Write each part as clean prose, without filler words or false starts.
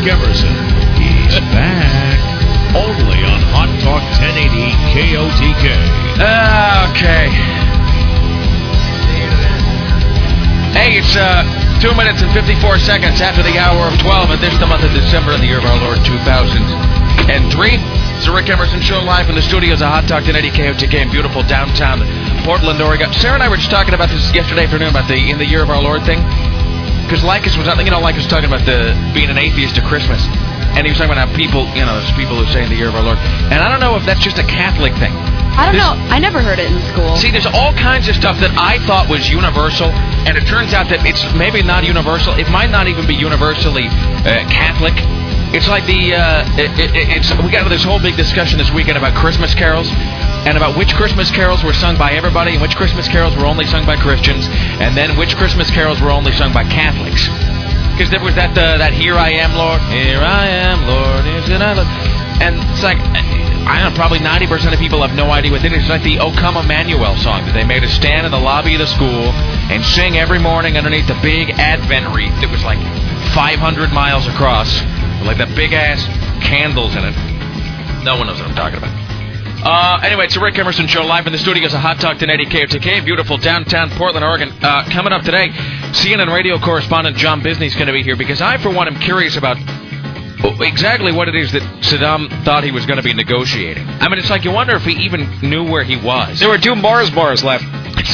Rick Emerson. He's back. Only on Hot Talk 1080 KOTK. Okay. Hey, it's 2 minutes and 54 seconds after the hour of 12, and this is the month of December in the year of our Lord 2003. It's the Rick Emerson Show live in the studios of Hot Talk 1080 KOTK in beautiful downtown Portland, Oregon. Sarah and I were just talking about this yesterday afternoon about the In the Year of Our Lord thing. Because Lycus was, Lycus was talking about being an atheist at Christmas. And he was talking about how people, there's people who say In the Year of Our Lord. And I don't know if that's just a Catholic thing. I don't know. I never heard it in school. See, there's all kinds of stuff that I thought was universal, and it turns out that it's maybe not universal. It might not even be universally Catholic. It's like we got into this whole big discussion this weekend about Christmas carols, and about which Christmas carols were sung by everybody, and which Christmas carols were only sung by Christians, and then which Christmas carols were only sung by Catholics. Because there was that Here I Am, Lord, Here I Am, Lord, isn't I? And it's like, I don't know, probably 90% of people have no idea what it is. It's like the O Come Emmanuel song that they made us stand in the lobby of the school and sing every morning underneath the big Advent wreath that was like 500 miles across, with like the big-ass candles in it. No one knows what I'm talking about. Anyway, it's the Rick Emerson Show live in the studios of Hot Talk 1080 KOTK, beautiful downtown Portland, Oregon. Coming up today, CNN radio correspondent John Bisney is going to be here because I, for one, am curious about exactly what it is that Saddam thought he was going to be negotiating. I mean, it's like you wonder if he even knew where he was. There were 2 Mars bars left.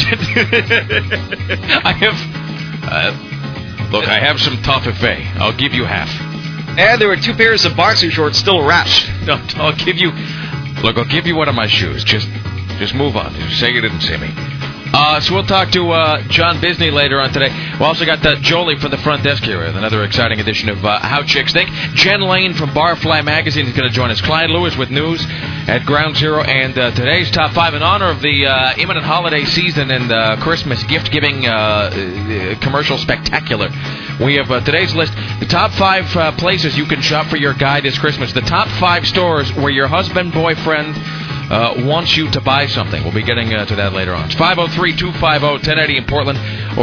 I have some toffee. I'll give you half. And there were 2 pairs of boxer shorts still wrapped. I'll give you one of my shoes. Just move on. Just say you didn't see me. So we'll talk to John Bisney later on today. We also got Jolie from the front desk here with another exciting edition of How Chicks Think. Jen Lane from Barfly Magazine is going to join us. Clyde Lewis with news at Ground Zero. And today's Top 5 in honor of the imminent holiday season and Christmas gift-giving commercial spectacular. We have today's list, the top 5 places you can shop for your guy this Christmas. The top 5 stores where your husband, boyfriend, wants you to buy something. We'll be getting to that later on. It's 503-250-1080 in Portland or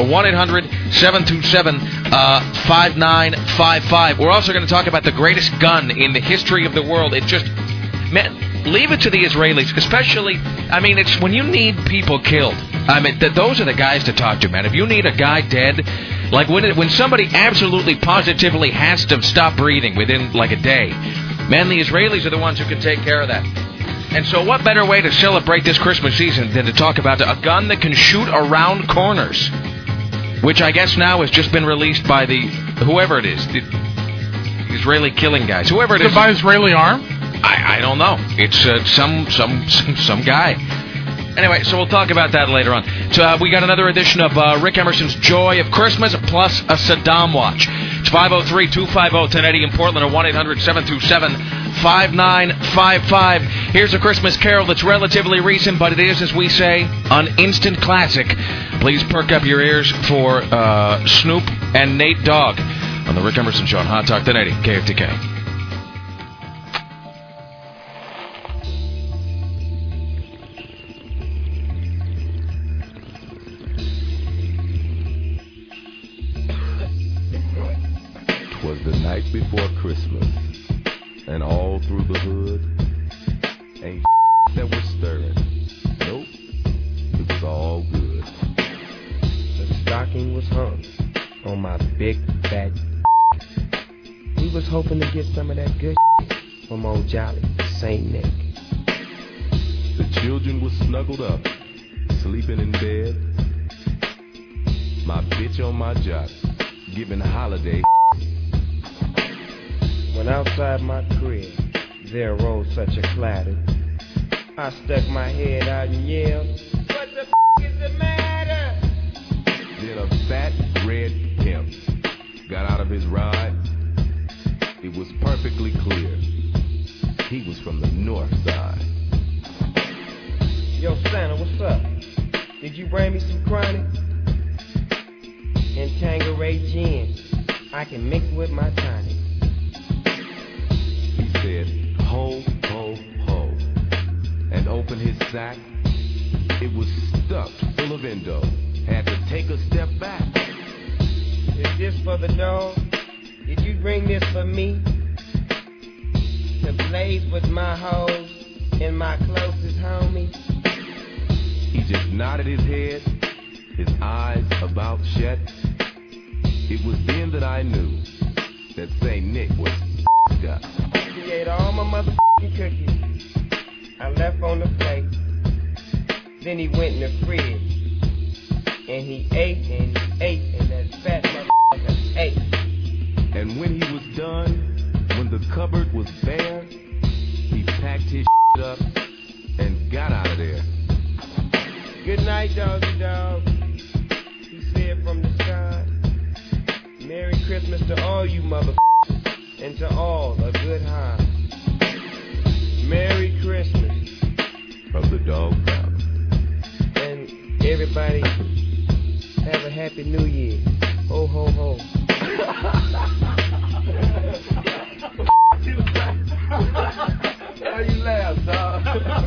1-800-727-5955. We're also going to talk about the greatest gun in the history of the world. It just, man, leave it to the Israelis, especially, I mean, it's when you need people killed. I mean, those are the guys to talk to, man. If you need a guy dead, like when somebody absolutely positively has to stop breathing within like a day, man, the Israelis are the ones who can take care of that. And so what better way to celebrate this Christmas season than to talk about a gun that can shoot around corners, which I guess now has just been released by whoever it is, the Israeli killing guys, whoever it is. By Israeli arm? I don't know. It's some guy. Anyway, so we'll talk about that later on. So we got another edition of Rick Emerson's Joy of Christmas plus a Saddam watch. It's 503-250-1080 in Portland or 1-800-727-5955. Here's a Christmas carol that's relatively recent, but it is, as we say, an instant classic. Please perk up your ears for Snoop and Nate Dogg on the Rick Emerson Show on Hot Talk 1080 KFTK. Was the night before Christmas, and all through the hood, ain't that was stirring. Nope, it was all good. The stocking was hung on my big fat. We was hoping to get some of that good from old Jolly Saint Nick. The children was snuggled up, sleeping in bed. My bitch on my job, giving holiday. When outside my crib, there arose such a clatter. I stuck my head out and yelled, "What the is the matter?" Then a fat red pimp got out of his ride. It was perfectly clear he was from the north side. Yo, Santa, what's up? Did you bring me some chronic? And Tanqueray gin, I can mix with my tonic. He said, ho, ho, ho, and opened his sack. It was stuffed full of endo. Had to take a step back. Is this for the dog? Did you bring this for me? to blaze with my hoes and my closest homies. He just nodded his head, his eyes about shut. It was then that I knew that St. Nick was got. He ate all my motherfucking cookies. I left on the plate. Then he went in the fridge. And he ate and he ate and that fat motherfucker ate. And when he was done, when the cupboard was bare, he packed his up and got out of there. Good night, doggy dog. He said from the sky. Merry Christmas to all you motherfuckers, and to all a good high. Merry Christmas. From the dog pound. And everybody, have a happy new year. Ho, ho, ho. How you laugh, dog?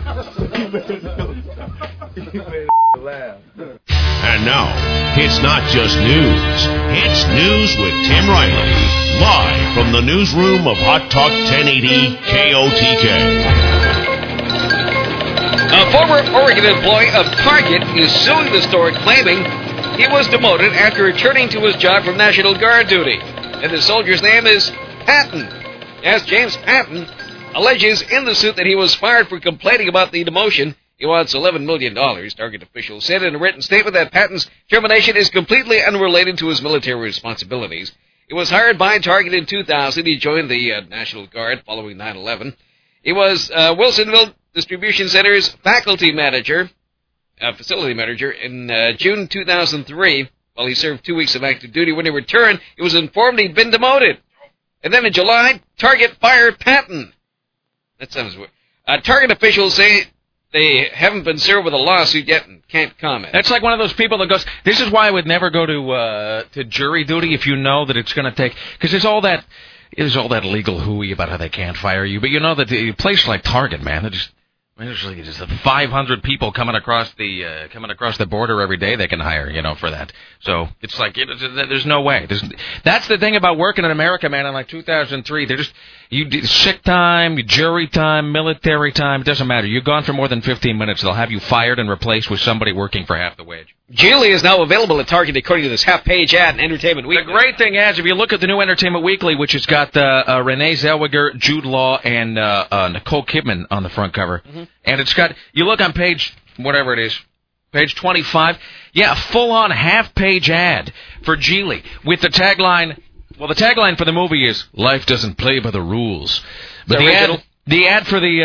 You made it laugh. And now, it's not just news. It's News with Tim Riley. Live from the newsroom of Hot Talk 1080 KOTK. A former Oregon employee of Target is suing the store, claiming he was demoted after returning to his job from National Guard duty. And the soldier's name is Patton. Yes, James Patton alleges in the suit that he was fired for complaining about the demotion. He wants $11 million. Target officials said in a written statement that Patton's termination is completely unrelated to his military responsibilities. He was hired by Target in 2000. He joined the National Guard following 9/11. He was Wilsonville Distribution Center's facility manager in June 2003. While he served 2 weeks of active duty. When he returned, he was informed he'd been demoted. And then in July, Target fired Patton. That sounds weird. Target officials say they haven't been served with a lawsuit yet and can't comment. That's like one of those people that goes, this is why I would never go to jury duty if you know that it's going to take, because there's all that legal hooey about how they can't fire you. But you know that a place like Target, man, there's just 500 people coming across the border every day they can hire, for that. So it's like there's no way. That's the thing about working in America, man. In like 2003, they're just sick time, jury time, military time. It doesn't matter. You're gone for more than 15 minutes, they'll have you fired and replaced with somebody working for half the wage. Geely is now available at Target according to this half-page ad in Entertainment Weekly. The great thing is, if you look at the new Entertainment Weekly, which has got Renee Zellweger, Jude Law, and Nicole Kidman on the front cover, and it's got, you look on page, whatever it is, page 25, yeah, full-on half-page ad for Geely with the tagline, well, the tagline for the movie is, "Life doesn't play by the rules." But the ad for the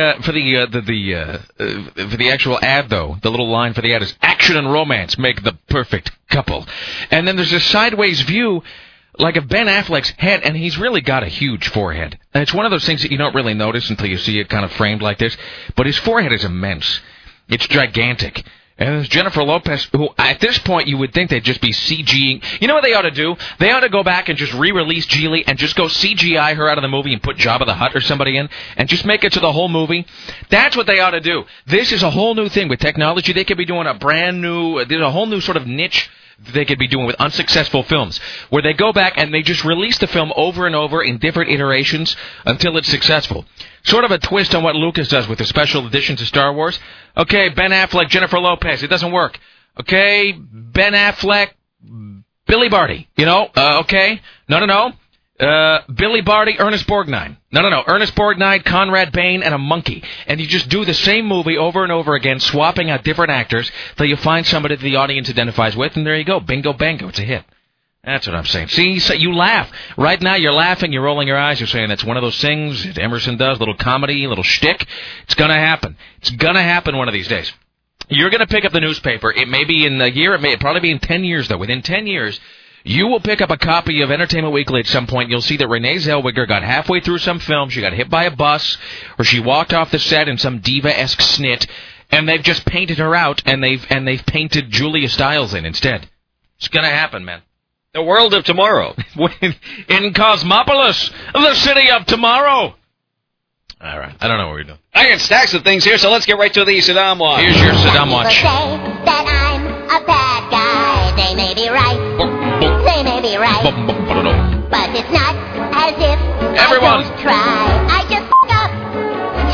actual ad, though, the little line for the ad is, "Action and romance make the perfect couple." And then there's a sideways view, like of Ben Affleck's head, and he's really got a huge forehead. And it's one of those things that you don't really notice until you see it kind of framed like this. But his forehead is immense. It's gigantic. And there's Jennifer Lopez, who at this point you would think they'd just be CGing. You know what they ought to do? They ought to go back and just re-release Geely and just go CGI her out of the movie and put Jabba the Hutt or somebody in and just make it to the whole movie. That's what they ought to do. This is a whole new thing with technology. They could be doing there's a whole new sort of niche they could be doing with unsuccessful films, where they go back and they just release the film over and over in different iterations until it's successful. Sort of a twist on what Lucas does with the special editions of Star Wars. Okay, Ben Affleck, Jennifer Lopez, it doesn't work. Okay, Ben Affleck, Billy Barty, okay. No. Billy Barty, Ernest Borgnine. No. Ernest Borgnine, Conrad Bain, and a monkey. And you just do the same movie over and over again, swapping out different actors till you find somebody that the audience identifies with, and there you go. Bingo, bango. It's a hit. That's what I'm saying. See, so you laugh. Right now you're laughing, you're rolling your eyes, you're saying that's one of those things that Emerson does, little comedy, little shtick. It's going to happen. It's going to happen one of these days. You're going to pick up the newspaper. It may be in a year. It may probably be in 10 years, though. Within 10 years, you will pick up a copy of Entertainment Weekly at some point. You'll see that Renee Zellweger got halfway through some film. She got hit by a bus, or she walked off the set in some diva-esque snit, and they've just painted her out, and they've painted Julia Stiles in instead. It's going to happen, man. The world of tomorrow. In Cosmopolis, the city of tomorrow. All right. I don't know what we're doing. I got stacks of things here, so let's get right to the Saddam Watch. Here's your Saddam Watch. People say that I'm a bad guy. They may be right. They may be right. But it's not as if Everyone. I don't try. I just f*** up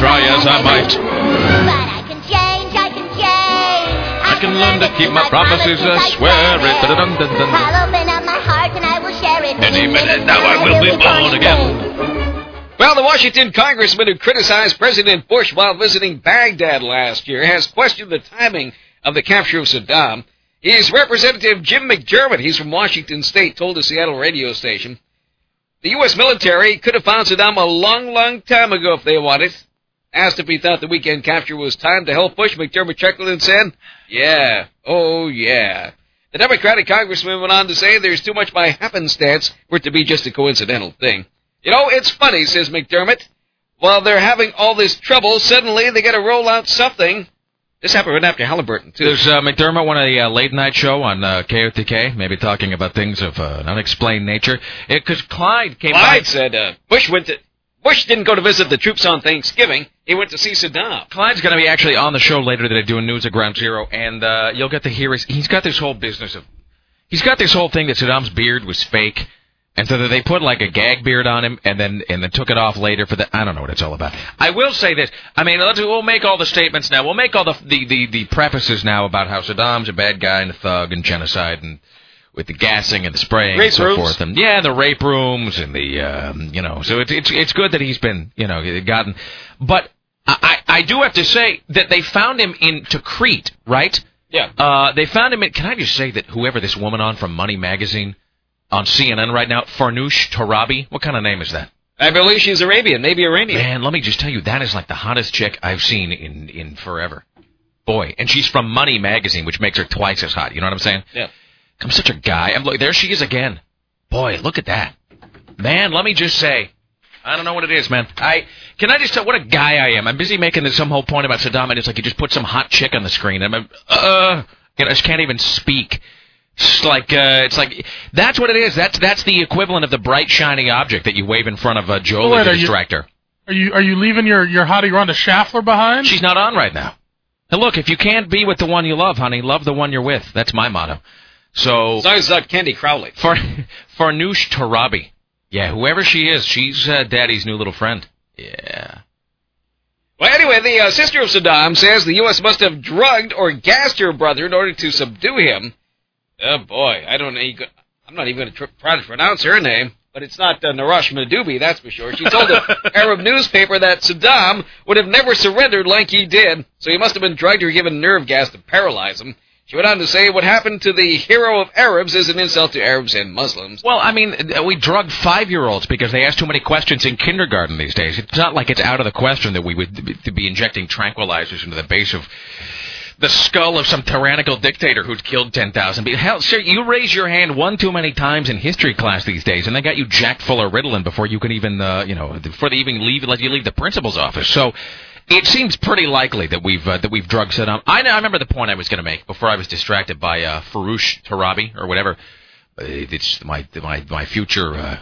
try as I might. But I can change, I can change. I can learn to keep my promises, I swear it. I'll open up my heart and I will share it. Any minute now I will be born again. Well, the Washington congressman who criticized President Bush while visiting Baghdad last year has questioned the timing of the capture of Saddam. He's Representative Jim McDermott. He's from Washington State, told the Seattle radio station. The U.S. military could have found Saddam a long, long time ago if they wanted. Asked if he thought the weekend capture was time to help Bush, McDermott chuckled and said, yeah, oh yeah. The Democratic congressman went on to say there's too much by happenstance for it to be just a coincidental thing. You know, it's funny, says McDermott. While they're having all this trouble, suddenly they got to roll out something. This happened right after Halliburton, too. There's McDermott on a late-night show on KOTK, maybe talking about things of an unexplained nature. Because Clyde came by. Clyde said Bush didn't go to visit the troops on Thanksgiving. He went to see Saddam. Clyde's going to be actually on the show later today doing news at Ground Zero, and you'll get to hear he's got this whole business of... He's got this whole thing that Saddam's beard was fake, and so that they put like a gag beard on him and then took it off later for the... I don't know what it's all about. I will say this. I mean, we'll make all the statements now. We'll make all the prefaces now about how Saddam's a bad guy and a thug and genocide and with the gassing and the spraying rape and so rooms. forth. And yeah, the rape rooms and the, so it's good that he's been, gotten... But I do have to say that they found him in Tikrit, right? Yeah. They found him in... Can I just say that whoever this woman on from Money Magazine... on CNN right now, Farnoosh Torabi. What kind of name is that? I believe she's Arabian, maybe Iranian. Man, let me just tell you, that is like the hottest chick I've seen in forever. Boy, and she's from Money Magazine, which makes her twice as hot. You know what I'm saying? Yeah. I'm such a guy. Look, there she is again. Boy, look at that. Man, let me just say, I don't know what it is, man. Can I just tell what a guy I am? I'm busy making some whole point about Saddam, and it's like you just put some hot chick on the screen. And I just can't even speak. It's like that's what it is. That's the equivalent of the bright shiny object that you wave in front of Jolie to distract her. Are you leaving your hottie Rhonda Schaffler behind? She's not on right now. Now look, if you can't be with the one you love, honey, love the one you're with. That's my motto. So as long as it's not Candy Crowley. Farnoosh Torabi. Yeah, whoever she is, she's Daddy's new little friend. Yeah. Well, anyway, the sister of Saddam says the U.S. must have drugged or gassed her brother in order to subdue him. Oh, boy, I don't know. I'm not even going to try to pronounce her name, but it's not Naresh Madoubi, that's for sure. She told an Arab newspaper that Saddam would have never surrendered like he did, so he must have been drugged or given nerve gas to paralyze him. She went on to say what happened to the hero of Arabs is an insult to Arabs and Muslims. Well, I mean, we drug 5-year-olds because they ask too many questions in kindergarten these days. It's not like it's out of the question that we would be injecting tranquilizers into the base of the skull of some tyrannical dictator who'd killed 10,000 people. Hell, sir, you raise your hand one too many times in history class these days, and they got you jacked full of Ritalin before you can even, before they even let you leave the principal's office. So it seems pretty likely that we've drugged Saddam. I remember the point I was going to make before I was distracted by Farnoosh Torabi or whatever. It's my future.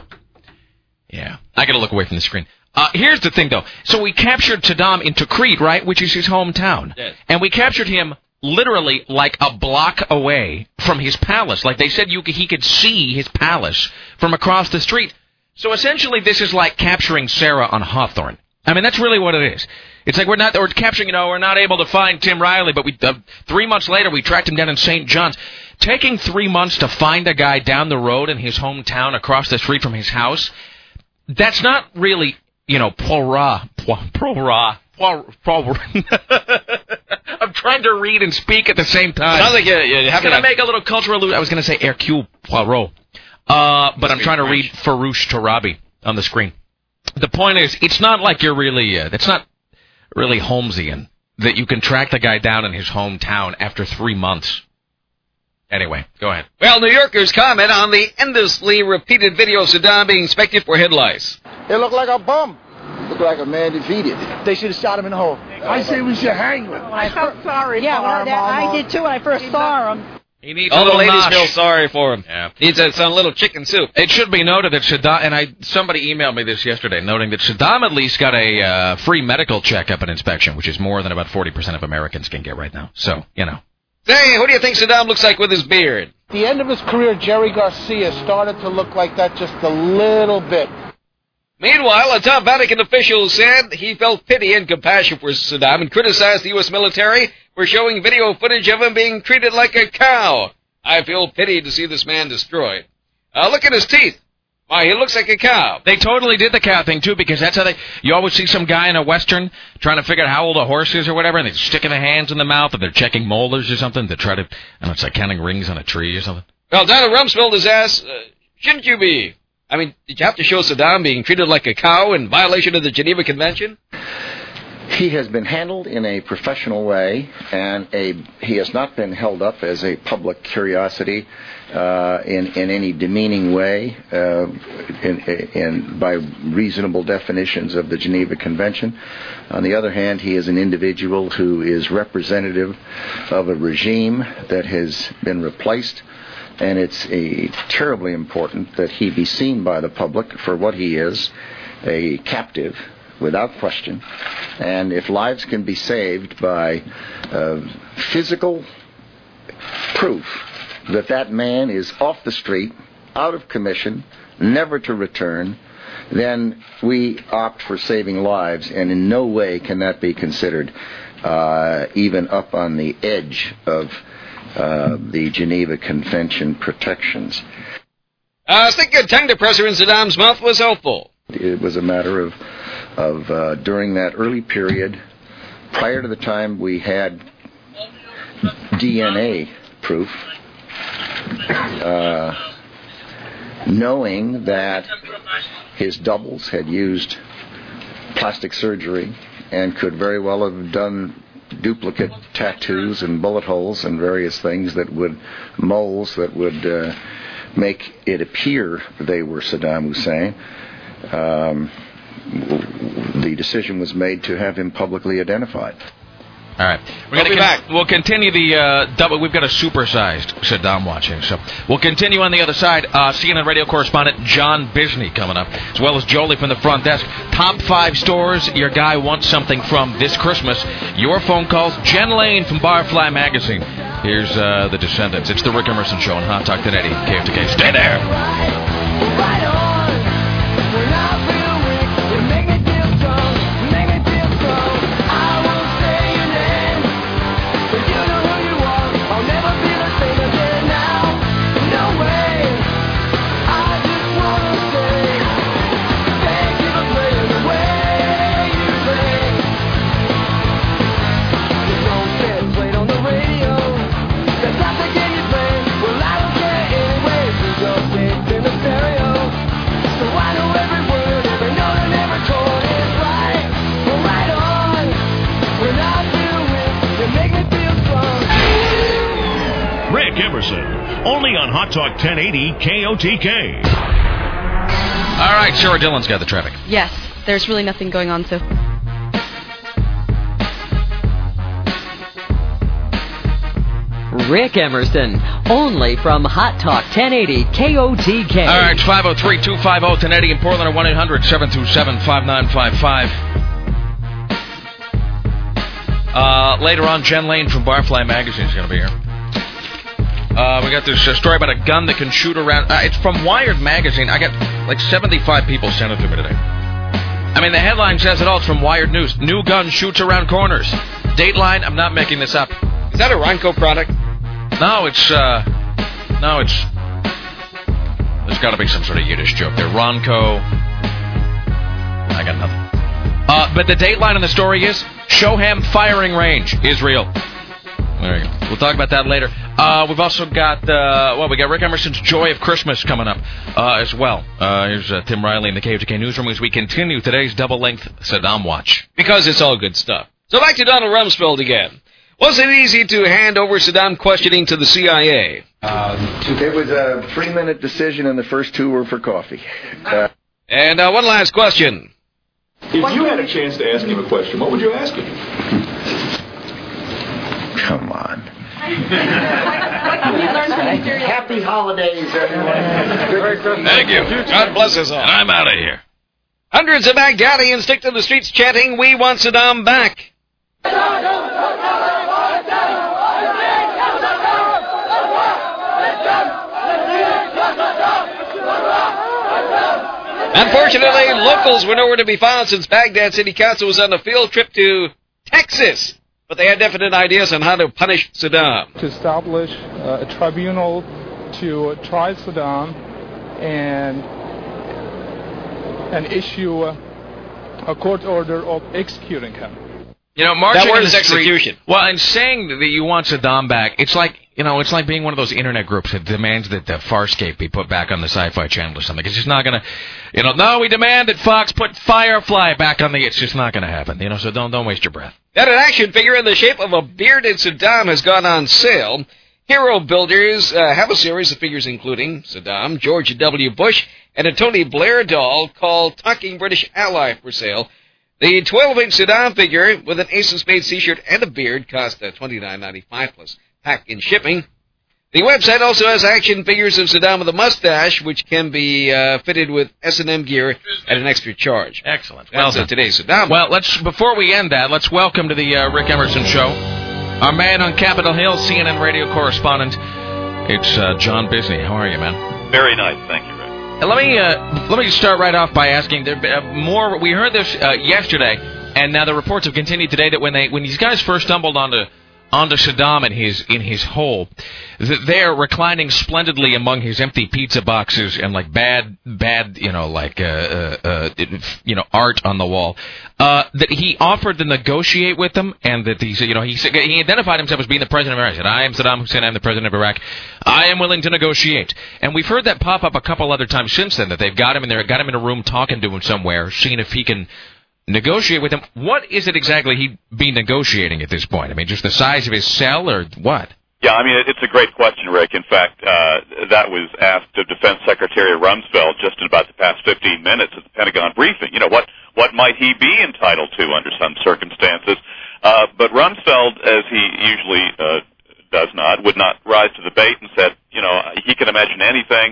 Yeah, I got to look away from the screen. Here's the thing, though. So we captured Saddam in Tikrit, right, which is his hometown. Yes. And we captured him literally like a block away from his palace. Like they said he could see his palace from across the street. So essentially this is like capturing Sarah on Hawthorne. I mean, that's really what it is. It's like we're capturing, we're not able to find Tim Riley, but 3 months later we tracked him down in St. John's. Taking 3 months to find a guy down the road in his hometown across the street from his house, that's not really... I'm trying to read and speak at the same time. Sounds like you have to make a little cultural... I was going to say Hercule Poirot. But I'm trying to read Farnoosh Torabi on the screen. The point is, it's not like you're really... it's not really Holmesian that you can track the guy down in his hometown after 3 months. Anyway, go ahead. Well, New Yorkers comment on the endlessly repeated video of Saddam being inspected for head lice. It looked like a bum. Looked like a man defeated. They should have shot him in the hole. I say we should hang him. I felt sorry for him. I did too when I first saw him. He needs all a the ladies nosh. feel sorry for him. Yeah. Needs some little chicken soup. It should be noted that Saddam, and somebody emailed me this yesterday, noting that Saddam at least got a free medical checkup and inspection, which is more than about 40% of Americans can get right now. So, Say, who do you think Saddam looks like with his beard? At the end of his career, Jerry Garcia started to look like that just a little bit. Meanwhile, a top Vatican official said he felt pity and compassion for Saddam and criticized the U.S. military for showing video footage of him being treated like a cow. I feel pity to see this man destroyed. Look at his teeth. Why, he looks like a cow. They totally did the cow thing, too, because that's how you always see some guy in a Western trying to figure out how old a horse is or whatever, and they're sticking their hands in the mouth, or they're checking molars or something to try to, I don't know, it's like counting rings on a tree or something. Well, Donald Rumsfeld has asked, shouldn't you be? I mean, did you have to show Saddam being treated like a cow in violation of the Geneva Convention? He has been handled in a professional way, and he has not been held up as a public curiosity in any demeaning way by reasonable definitions of the Geneva Convention. On the other hand, he is an individual who is representative of a regime that has been replaced, and it's terribly important that he be seen by the public for what he is, a captive, without question. And if lives can be saved by physical proof that that man is off the street, out of commission, never to return, then we opt for saving lives, and in no way can that be considered even up on the edge of the Geneva Convention protections. Sticking a tongue depressor in Saddam's mouth was helpful. It was a matter of during that early period, prior to the time we had DNA proof, knowing that his doubles had used plastic surgery and could very well have done duplicate tattoos and bullet holes and various things moles that would make it appear they were Saddam Hussein. The decision was made to have him publicly identified. All right. We'll be back. We'll continue the double. We've got a supersized Saddam watching, so we'll continue on the other side. CNN radio correspondent John Bisney coming up, as well as Jolie from the front desk. Top 5 stores your guy wants something from this Christmas. Your phone calls. Jen Lane from Barfly Magazine. Here's the Descendants. It's the Rick Emerson Show on Hot Talk 1080 KFTK. Stay there. Right on. Emerson, only on Hot Talk 1080 KOTK. All right, Sarah Dillon's got the traffic. Yes, there's really nothing going on, so. Rick Emerson, only from Hot Talk 1080 KOTK. All right, it's 503-250-1080 in Portland at 1-800-727-5955. Later on, Jen Lane from Barfly Magazine is going to be here. We got this story about a gun that can shoot around. It's from Wired Magazine. I got like 75 people sent it to me today. I mean, the headline says it all. It's from Wired News. New gun shoots around corners. Dateline, I'm not making this up. Is that a Ronco product? No, it's there's got to be some sort of Yiddish joke there. Ronco. I got nothing. But the dateline in the story is Shoham Firing Range, Israel. There you go. We'll talk about that later. We've also got, we got Rick Emerson's Joy of Christmas coming up as well. Here's Tim Riley in the KFTK Newsroom as we continue today's double-length Saddam Watch. Because it's all good stuff. So back to Donald Rumsfeld again. Was it easy to hand over Saddam questioning to the CIA? It was a 3-minute decision, and the first 2 were for coffee. And one last question. If you had a chance to ask him a question, what would you ask him? Come on. Happy holidays, everyone. Thank you. God bless us all. And I'm out of here. Hundreds of Baghdadians stick to the streets chanting, "We want Saddam back." Unfortunately, locals were nowhere to be found since Baghdad City Council was on a field trip to Texas. But they had definite ideas on how to punish Saddam. To establish a tribunal to try Saddam and issue a court order of executing him. You know, marching that word in is the street, execution. Well, and saying that you want Saddam back, it's like being one of those internet groups that demands that the Farscape be put back on the Sci-Fi Channel or something. It's just not going to, no, we demand that Fox put Firefly back on the. It's just not going to happen. So don't waste your breath. That an action figure in the shape of a bearded Saddam has gone on sale. Hero Builders have a series of figures including Saddam, George W. Bush, and a Tony Blair doll called Talking British Ally for sale. The 12-inch Saddam figure with an Ace of Spades t-shirt and a beard cost $29.95 plus pack-in shipping. The website also has action figures of Saddam with a mustache, which can be fitted with S&M gear at an extra charge. Excellent. Well done. Today's Saddam. Well, before we end that, let's welcome to the Rick Emerson Show our man on Capitol Hill, CNN radio correspondent. It's John Bisney. How are you, man? Very nice, thank you, Rick. Let me start right off by asking. More. We heard this yesterday, and now the reports have continued today that when these guys first stumbled onto Saddam in his hole, that they're reclining splendidly among his empty pizza boxes and like bad art on the wall. That he offered to negotiate with them, and that he identified himself as being the president of Iraq. He said, "I am Saddam Hussein. I am the president of Iraq. I am willing to negotiate." And we've heard that pop up a couple other times since then. That they've got him in there, got him in a room talking to him somewhere, seeing if he can negotiate with him. What is it exactly he'd be negotiating at this point? I mean, just the size of his cell, or what? Yeah, I mean, it's a great question, Rick. In fact, that was asked of Defense Secretary Rumsfeld just in about the past 15 minutes at the Pentagon briefing. What might he be entitled to under some circumstances? But Rumsfeld, as he usually would not rise to the bait and said, he can imagine anything,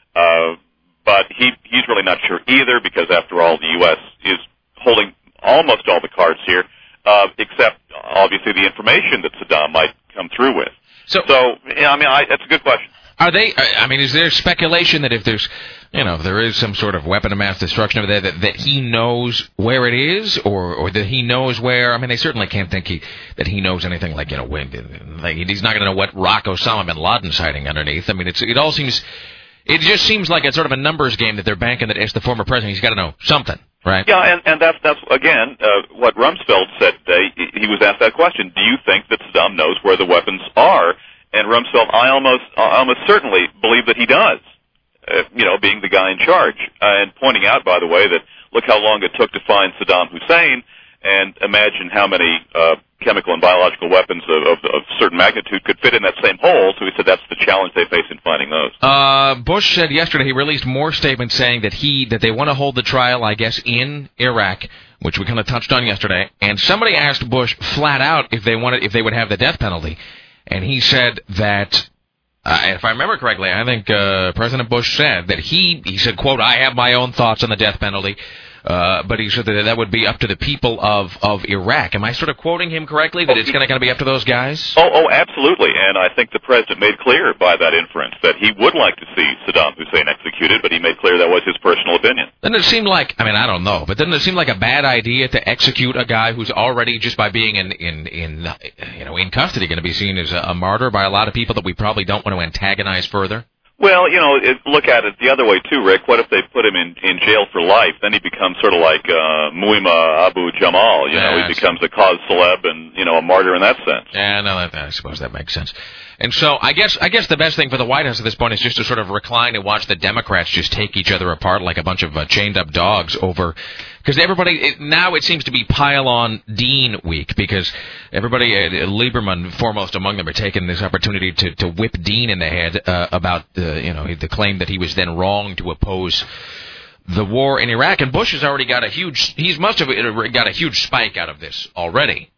but he's really not sure either, because after all, the U.S. is holding almost all the cards here, except obviously the information that Saddam might come through with. So that's a good question. Are they? I mean, is there speculation that if there is some sort of weapon of mass destruction over there, that he knows where it is, or that he knows where? I mean, they certainly can't think that he knows anything like he's not going to know what rock Osama bin Laden's hiding underneath. I mean, it just seems like it's sort of a numbers game that they're banking that as the former president, he's got to know something. Right. Yeah, and that's again what Rumsfeld said today. He was asked that question: do you think that Saddam knows where the weapons are? And Rumsfeld, I almost certainly believe that he does. Being the guy in charge, and pointing out, by the way, that look how long it took to find Saddam Hussein, and imagine how many chemical and biological weapons of certain magnitude could fit in that same hole. So he said that's the challenge they face in finding those. Bush said yesterday, he released more statements saying that they want to hold the trial, I guess, in Iraq, which we kind of touched on yesterday. And somebody asked Bush flat out if they would have the death penalty, and he said that. If I remember correctly, I think President Bush said that he said, quote, "I have my own thoughts on the death penalty." But he said that would be up to the people of Iraq. Am I sort of quoting him correctly, that it's going to be up to those guys? Oh, absolutely. And I think the president made clear by that inference that he would like to see Saddam Hussein executed, but he made clear that was his personal opinion. Doesn't it seem like, I don't know, but doesn't it seem like a bad idea to execute a guy who's already, just by being in custody, going to be seen as a martyr by a lot of people that we probably don't want to antagonize further? Well, look at it the other way too, Rick. What if they put him in jail for life? Then he becomes sort of like Muammar Abu Jamal. He becomes a cause celeb and a martyr in that sense. Yeah, no, I suppose that makes sense. And so I guess the best thing for the White House at this point is just to sort of recline and watch the Democrats just take each other apart like a bunch of chained up dogs over. Because now it seems to be pile-on Dean week, because everybody, Lieberman foremost among them, are taking this opportunity to whip Dean in the head about the claim that he was then wrong to oppose the war in Iraq. And Bush has already got he must have got a huge spike out of this already.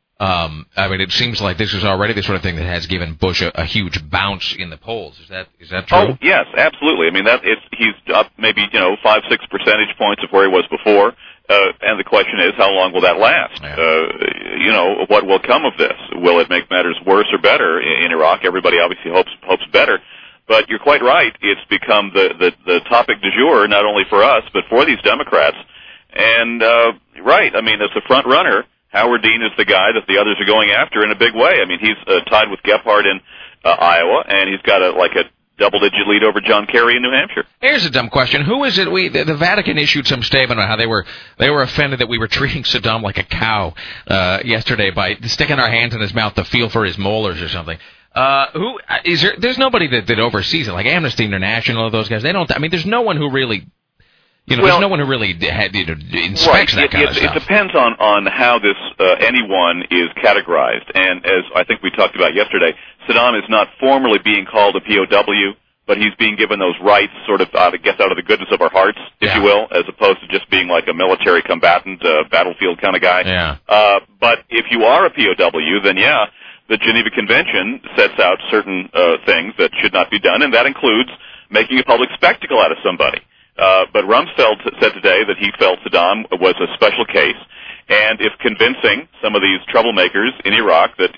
It seems like this is already the sort of thing that has given Bush a huge bounce in the polls. Is that true? Oh, yes, absolutely. I mean, he's up maybe 5-6 percentage points of where he was before. And the question is, how long will that last? Yeah. What will come of this? Will it make matters worse or better in Iraq? Everybody obviously hopes better. But you're quite right. It's become the topic du jour, not only for us, but for these Democrats. And, right, I mean, as the front runner, Howard Dean is the guy that the others are going after in a big way. I mean, he's tied with Gephardt in Iowa, and he's got a double-digit lead over John Kerry in New Hampshire. Here's a dumb question. Who is it? The Vatican issued some statement on how they were offended that we were treating Saddam like a cow yesterday by sticking our hands in his mouth to feel for his molars or something. Who is there? There's nobody that oversees it, like Amnesty International or those guys. They don't. I mean, there's no one who really. There's no one who really inspects that kind of stuff. It depends on how this anyone is categorized. And as I think we talked about yesterday, Saddam is not formally being called a POW, but he's being given those rights sort of, out of the goodness of our hearts, if you will, as opposed to just being like a military combatant, battlefield kind of guy. Yeah. But if you are a POW, then the Geneva Convention sets out certain things that should not be done, and that includes making a public spectacle out of somebody. But Rumsfeld said today that he felt Saddam was a special case, and if convincing some of these troublemakers in Iraq that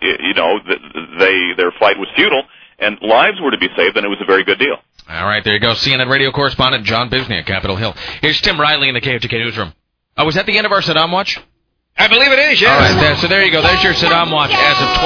their fight was futile and lives were to be saved, then it was a very good deal. All right, there you go. CNN radio correspondent John Bisney at Capitol Hill. Here's Tim Riley in the KOTK newsroom. Oh, was that the end of our Saddam watch? I believe it is, yes. All right, so there you go. There's your Saddam watch as of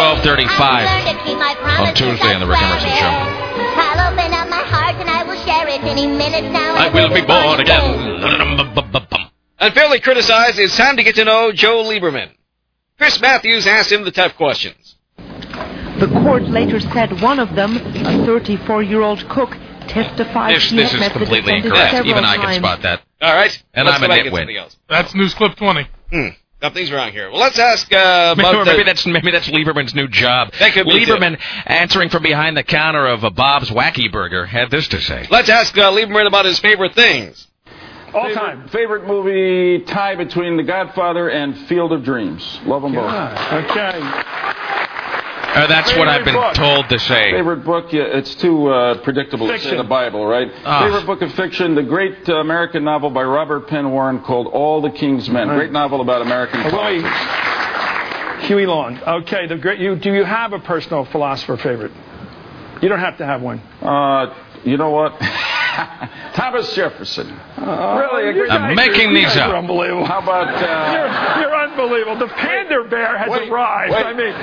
12:35 on Tuesday on the Rick Emerson Show. I'll open up my heart and I will share it any minute now. I will be born again. Unfairly criticized, it's time to get to know Joe Lieberman. Chris Matthews asked him the tough questions. The court later said one of them, a 34-year-old cook, testified This is completely incorrect. Even I can spot that. All right. And I'm a nitwit. That's News Clip 20. Something's wrong here. Well, let's ask about maybe that's Lieberman's new job. That could be Lieberman, answering from behind the counter of Bob's Wacky Burger, had this to say. Let's ask Lieberman about his favorite things. All time. Favorite movie tie between The Godfather and Field of Dreams. Love them both. Okay. That's what I've been told to say. Favorite book? It's too predictable to say the Bible, right? Favorite book of fiction? The great American novel by Robert Penn Warren called All the King's Men. Great novel about American politics. Huey Long. Okay. Do you have a personal philosopher favorite? You don't have to have one. You know what? Thomas Jefferson. Really? I'm making these up. Unbelievable. How about... You're unbelievable. The Panda Bear has arrived. I mean...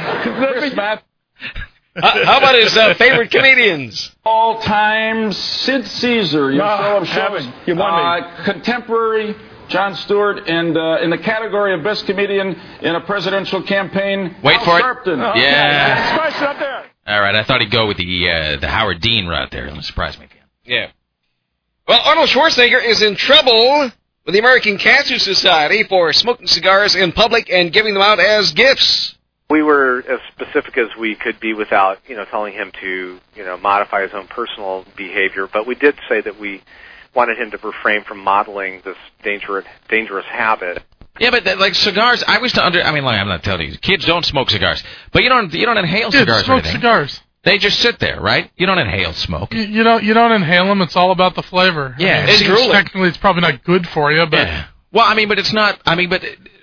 How about his favorite comedians? All time, Sid Caesar. You won me. Contemporary, Jon Stewart, and in the category of best comedian in a presidential campaign, Wait for Sharpton. it. Yeah. Spice it up there. All right, I thought he'd go with the Howard Dean route there. Doesn't surprise me. Yeah. Well, Arnold Schwarzenegger is in trouble with the American Cancer Society for smoking cigars in public and giving them out as gifts. We were as specific as we could be without, telling him to, modify his own personal behavior. But we did say that we wanted him to refrain from modeling this dangerous habit. Yeah, but like cigars, I'm not telling you, kids don't smoke cigars, but you don't inhale Kids cigars. smoke cigars. They just sit there, right? You don't inhale smoke. You don't inhale them. It's all about the flavor. Yeah, technically it's probably not good for you, but well, but it's not. But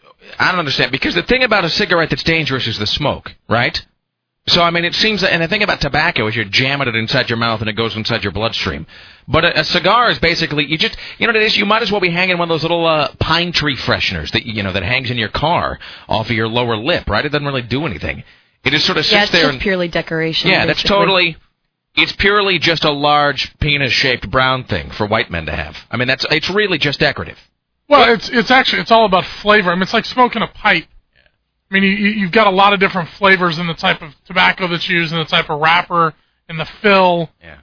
I don't understand, because the thing about a cigarette that's dangerous is the smoke, right? So it seems that, and the thing about tobacco is you're jamming it inside your mouth and it goes inside your bloodstream. But a cigar is basically you know what it is. You might as well be hanging one of those little pine tree fresheners that that hangs in your car off of your lower lip, right? It doesn't really do anything. It just sort of sits there. Yeah, it's just purely decoration. Yeah, basically. that's totally. It's purely just a large penis-shaped brown thing for white men to have. It's really just decorative. Well, it's all about flavor. It's like smoking a pipe. You've got a lot of different flavors in the type of tobacco that's used and the type of wrapper and the fill. Yeah.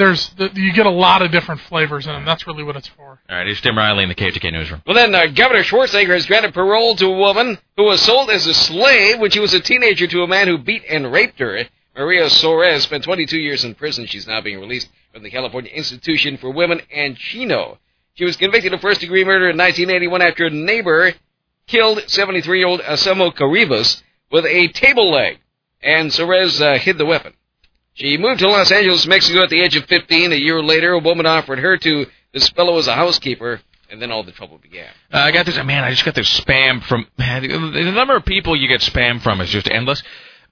You get a lot of different flavors in them. That's really what it's for. All right, here's Tim Riley in the KFTK newsroom. Well, then, Governor Schwarzenegger has granted parole to a woman who was sold as a slave when she was a teenager to a man who beat and raped her. Maria Soares spent 22 years in prison. She's now being released from the California Institution for Women and Chino. She was convicted of first-degree murder in 1981 after a neighbor killed 73-year-old Asamo Caribas with a table leg, and Soares hid the weapon. She moved to Los Angeles, Mexico at the age of 15. A year later, a woman offered her to this fellow as a housekeeper, and then all the trouble began. I just got this spam from... the number of people you get spam from is just endless.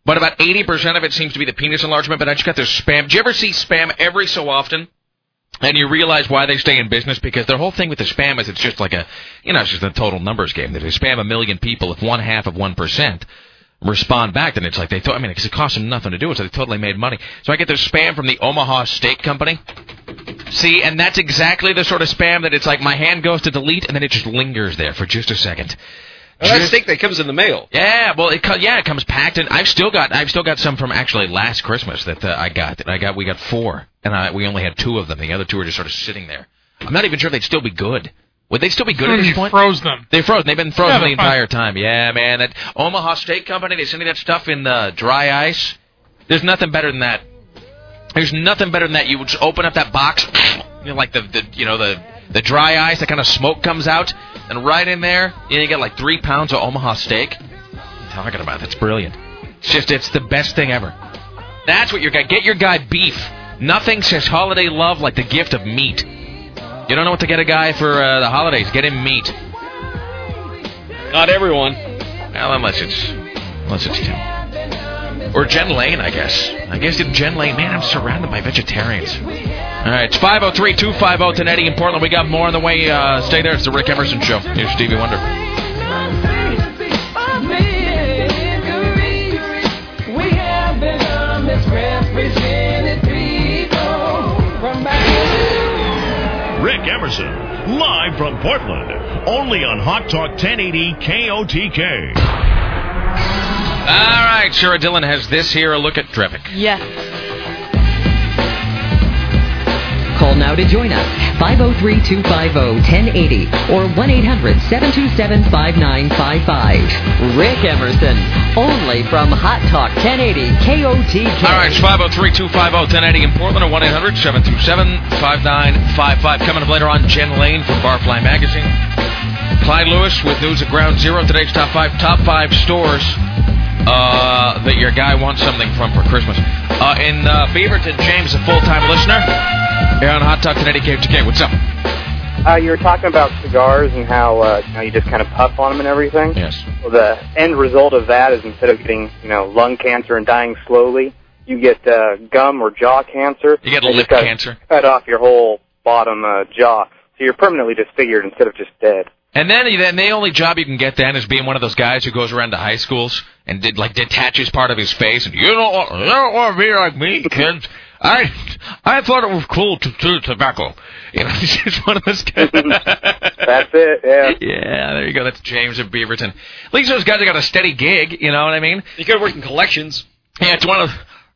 But about 80% of it seems to be the penis enlargement. But I just got this spam. Do you ever see spam every so often? And you realize why they stay in business? Because their whole thing with the spam is it's just like it's just a total numbers game. They spam 1 million people. If 0.5% respond back, then it's like because it costs them nothing to do it, so they totally made money. So I get this spam from the Omaha Steak Company. See, and that's exactly the sort of spam that it's like my hand goes to delete, and then it just lingers there for just a second. Well, that steak that comes in the mail. Yeah, well, it comes packed, and I've still got some from actually last Christmas that we got 4, and we only had 2 of them. The other 2 are just sort of sitting there. I'm not even sure they'd still be good. Would they still be good at this point? Froze them. They froze. They've been frozen the entire time. Yeah, man. That Omaha Steak Company, they send you that stuff in dry ice. There's nothing better than that. There's nothing better than that. You would just open up that box, like the dry ice, that kind of smoke comes out, and right in there, you get like 3 pounds of Omaha steak. What are you talking about? That's brilliant. It's the best thing ever. That's what get your guy beef. Nothing says holiday love like the gift of meat. You don't know what to get a guy for the holidays. Get him meat. Not everyone. Well, unless it's Tim. Or Jen Lane, I guess. I guess it's Jen Lane. Man, I'm surrounded by vegetarians. All right, it's 503-250-1080 in Portland. We got more on the way. Stay there. It's the Rick Emerson Show. Here's Stevie Wonder. Rick Emerson, live from Portland, only on Hot Talk 1080 KOTK. All right, Sarah Dillon has this here, a look at traffic. Yes. Call now to join us, 503-250-1080 or 1-800-727-5955. Rick Emerson, only from Hot Talk 1080 KOTK. All right, it's 503-250-1080 in Portland or 1-800-727-5955. Coming up later on, Jen Lane from Barfly Magazine. Clyde Lewis with news at Ground Zero. Today's top five stores that your guy wants something from for Christmas. In Beaverton, James, a full-time listener. Here on Hot Talk 1080 KOTK. What's up? You were talking about cigars and how you just kind of puff on them and everything. Yes. Well, the end result of that is instead of getting lung cancer and dying slowly, you get gum or jaw cancer. You get lip cancer. Cut off your whole bottom jaw, so you're permanently disfigured instead of just dead. And then the only job you can get then is being one of those guys who goes around to high schools and detaches part of his face and you don't want to be like me, kids. I thought it was cool to chew tobacco. He's just one of those guys. That's it, yeah. Yeah, there you go. That's James of Beaverton. At least those guys have got a steady gig, you know what I mean? You could work in collections. Yeah, it's one of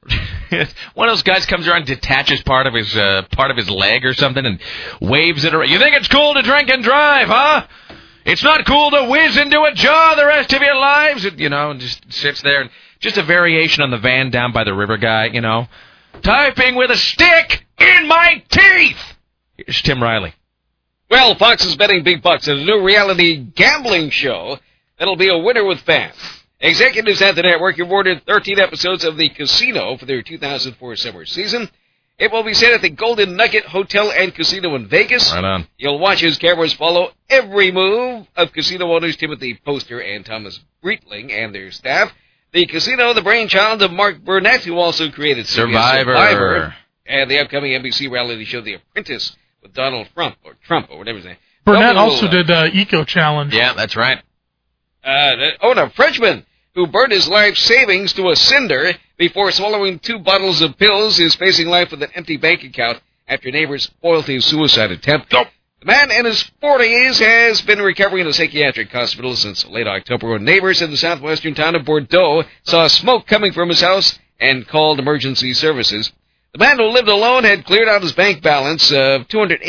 those guys comes around and detaches part of his leg or something and waves it around. You think it's cool to drink and drive, huh? It's not cool to whiz into a jar the rest of your lives. And just sits there. And just a variation on the van down by the river guy, Typing with a stick in my teeth. Here's Tim Riley. Well, Fox is betting big bucks on a new reality gambling show that'll be a winner with fans. Executives at the network awarded 13 episodes of The Casino for their 2004 summer season. It will be set at the Golden Nugget Hotel and Casino in Vegas. Right on. You'll watch as cameras follow every move of casino owners Timothy Poster and Thomas Breitling and their staff. The Casino, the brainchild of Mark Burnett, who also created Survivor, and the upcoming NBC reality show The Apprentice with Donald Trump, or whatever his name. Burnett also did Eco Challenge. Yeah, that's right. A Frenchman who burned his life savings to a cinder before swallowing 2 bottles of pills is facing life with an empty bank account after neighbors foiled his suicide attempt. The man in his 40s has been recovering in a psychiatric hospital since late October when neighbors in the southwestern town of Bordeaux saw smoke coming from his house and called emergency services. The man who lived alone had cleared out his bank balance of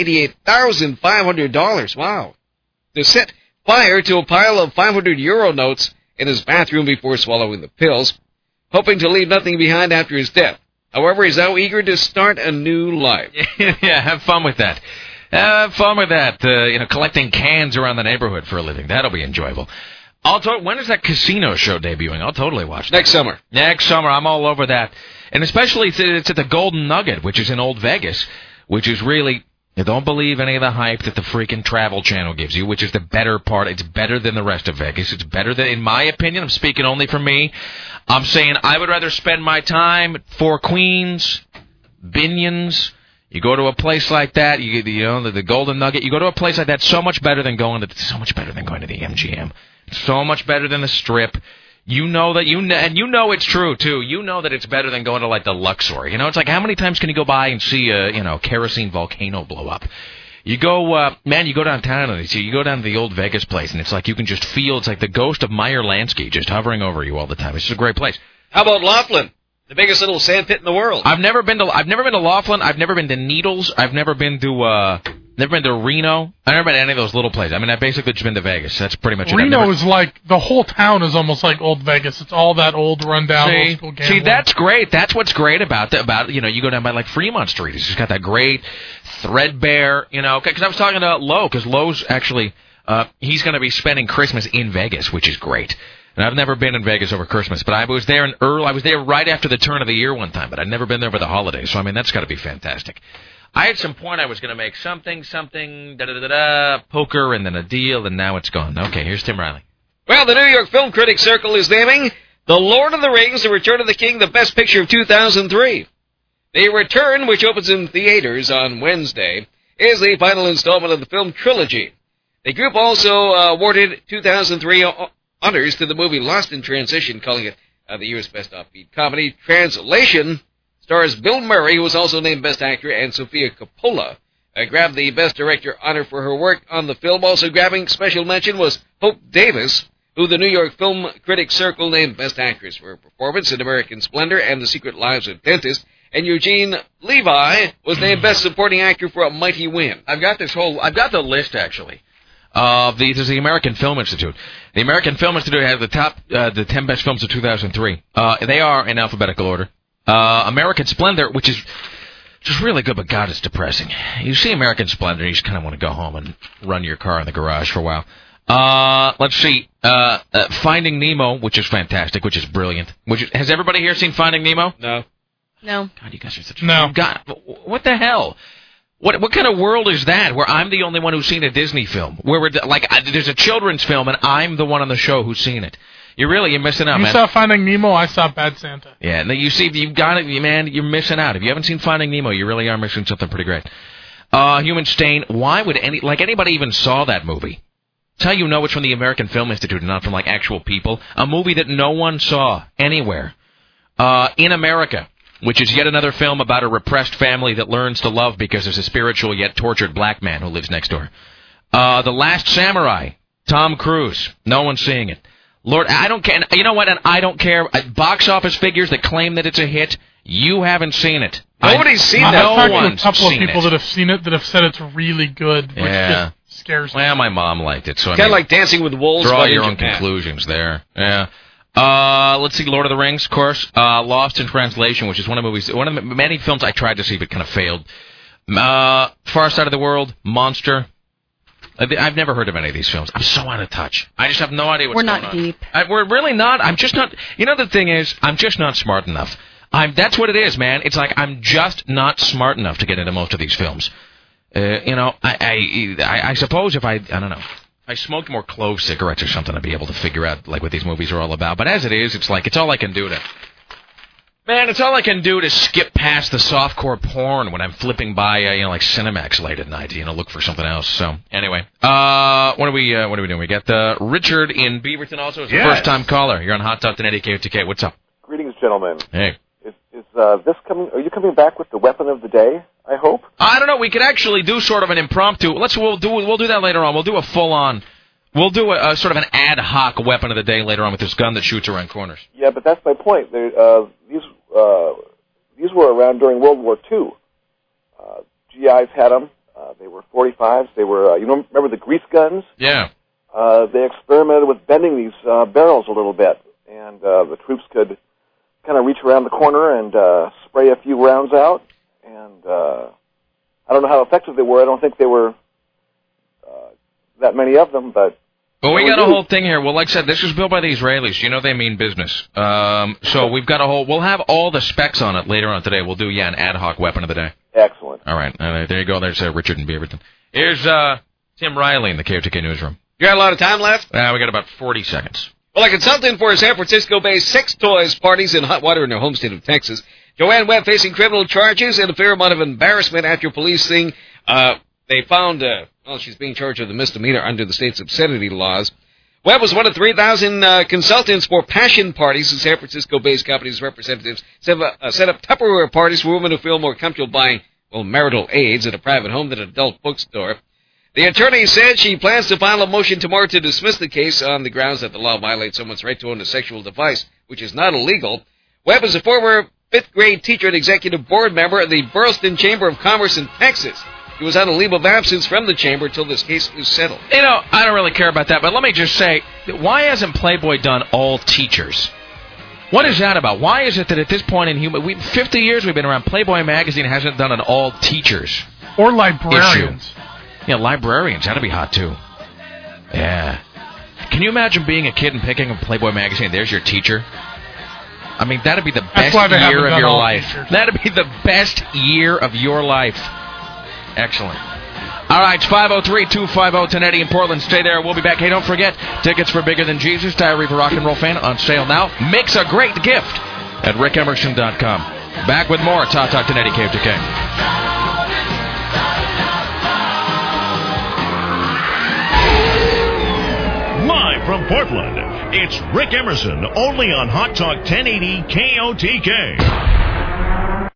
$288,500. Wow. To set fire to a pile of 500 euro notes in his bathroom before swallowing the pills, hoping to leave nothing behind after his death. However, he's now eager to start a new life. Yeah, have fun with that. Have fun with that. Collecting cans around the neighborhood for a living. That'll be enjoyable. When is that Casino show debuting? I'll totally watch that. Next summer. Next summer. I'm all over that. And especially it's at the Golden Nugget, which is in Old Vegas, which is really You don't believe any of the hype that the freaking Travel Channel gives you, which is the better part. It's better than the rest of Vegas. It's better than, in my opinion, I'm speaking only for me. I'm saying I would rather spend my time at Four Queens, Binions. You go to a place like that, the Golden Nugget. You go to a place like that, so much better than going to the MGM. So much better than the Strip. You know that and you know it's true too. You know that it's better than going to like the Luxor. It's like how many times can you go by and see a kerosene volcano blow up? You go, you go downtown and you go down to the old Vegas place, and it's like you can just feel it's like the ghost of Meyer Lansky just hovering over you all the time. It's just a great place. How about Laughlin, the biggest little sand pit in the world? I've never been to Laughlin. I've never been to Needles. I've never been to Reno. I've never been to any of those little places. I mean, I've basically just been to Vegas. That's pretty much it. Reno is like, the whole town is almost like old Vegas. It's all that old, rundown, old school gambling. See, that's great. That's what's great about you go down by like Fremont Street. It's just got that great threadbare, because I was talking to Lowe, because Lowe's actually, he's going to be spending Christmas in Vegas, which is great. And I've never been in Vegas over Christmas, but I was there I was there right after the turn of the year one time, but I'd never been there over the holidays. So, I mean, that's got to be fantastic. I had some point I was going to make something, poker, and then a deal, and now it's gone. Okay, here's Tim Riley. Well, the New York Film Critics Circle is naming The Lord of the Rings, The Return of the King, the best picture of 2003. The Return, which opens in theaters on Wednesday, is the final installment of the film trilogy. The group also awarded 2003 honors to the movie Lost in Transition, calling it the year's best offbeat comedy. Translation stars Bill Murray, who was also named Best Actor, and Sofia Coppola grabbed the Best Director honor for her work on the film. Also grabbing special mention was Hope Davis, who the New York Film Critics Circle named Best Actress for her performance in American Splendor and The Secret Lives of Dentists. And Eugene Levi was named Best Supporting Actor for A Mighty Wind. I've got the list, actually. This is the American Film Institute. The American Film Institute has the 10 best films of 2003. They are in alphabetical order. American Splendor, which is just really good, but God, it's depressing. You see American Splendor, you just kind of want to go home and run your car in the garage for a while. Let's see. Finding Nemo, which is fantastic, which is brilliant. Has everybody here seen Finding Nemo? No. No. God, you guys are such... No. God, what the hell? What kind of world is that, where I'm the only one who's seen a Disney film? Where there's a children's film, and I'm the one on the show who's seen it. You're missing out, man. You saw Finding Nemo, I saw Bad Santa. Yeah, and you've got it, man, you're missing out. If you haven't seen Finding Nemo, you really are missing something pretty great. Human Stain, why would anybody even saw that movie? That's how you know it's from the American Film Institute and not from, actual people. A movie that no one saw anywhere. In America, which is yet another film about a repressed family that learns to love because there's a spiritual yet tortured black man who lives next door. The Last Samurai, Tom Cruise. No one's seeing it. Lord, I don't care. You know what? And I don't care. Box office figures that claim that it's a hit, you haven't seen it. Nobody's seen that. I've talked to a couple of people that have seen it that have said it's really good, which just scares me. Well, my mom liked it. So kind of like Dancing with Wolves. Draw your own conclusions there. Yeah. Let's see, Lord of the Rings, of course. Lost in Translation, which is one of the many films I tried to see but kind of failed. Far Side of the World, Monster. I've never heard of any of these films. I'm so out of touch. I just have no idea what's going on. We're not deep. We're really not. I'm just not. You know, the thing is, I'm just not smart enough. That's what it is, man. It's like I'm just not smart enough to get into most of these films. I suppose if I don't know. If I smoked more clove cigarettes or something, I'd be able to figure out what these movies are all about. But as it is, it's all I can do to... Man, it's all I can do to skip past the softcore porn when I'm flipping by, Cinemax late at night, look for something else. So, anyway, what are we doing? We got Richard in Beaverton also as a first-time caller. You're on Hot Talk 1080 KOTK. What's up? Greetings, gentlemen. Hey. Is this coming? Are you coming back with the weapon of the day? I hope. I don't know. We could actually do sort of an impromptu. We'll do that later on. We'll do a full-on. We'll do a sort of an ad hoc weapon of the day later on with this gun that shoots around corners. Yeah, but that's my point. These were around during World War II. GIs had them. They were 45s. They were, remember the grease guns? Yeah. They experimented with bending these barrels a little bit, and the troops could kind of reach around the corner and spray a few rounds out. And I don't know how effective they were. I don't think they were that many of them, but Well, we got a whole thing here. Well, like I said, this was built by the Israelis. You know they mean business. So we've got we'll have all the specs on it later on today. We'll do, an ad hoc weapon of the day. Excellent. All right. There you go. There's Richard in Beaverton. Here's Tim Riley in the KOTK newsroom. You got a lot of time left? We got about 40 seconds. Well, a consultant for San Francisco-based sex toys parties in hot water in their home state of Texas, Joanne Webb facing criminal charges and a fair amount of embarrassment after police think they found, she's being charged with a misdemeanor under the state's obscenity laws. Webb was one of 3,000 consultants for passion parties. The San Francisco-based company's representatives set up Tupperware parties for women who feel more comfortable buying, marital aids at a private home than an adult bookstore. The attorney said she plans to file a motion tomorrow to dismiss the case on the grounds that the law violates someone's right to own a sexual device, which is not illegal. Webb is a former fifth-grade teacher and executive board member of the Burleson Chamber of Commerce in Texas. He was on a leave of absence from the chamber until this case is settled. I don't really care about that, but let me just say, why hasn't Playboy done all teachers? What is that about? Why is it that at this point in 50 years we've been around, Playboy magazine hasn't done an all teachers or librarians? Issue? Yeah, librarians. That'd be hot, too. Yeah. Can you imagine being a kid and picking up Playboy magazine? There's your teacher. I mean, that'd be the best year of your life. That'd be the best year of your life. Excellent. All right, it's 503-250-1080 in Portland. Stay there. We'll be back. Hey, don't forget, tickets for Bigger Than Jesus, Diary of a Rock and Roll Fan, on sale now. Makes a great gift at rickemerson.com. Back with more Talk 1080 KOTK. Live from Portland, it's Rick Emerson, only on Hot Talk 1080 KOTK.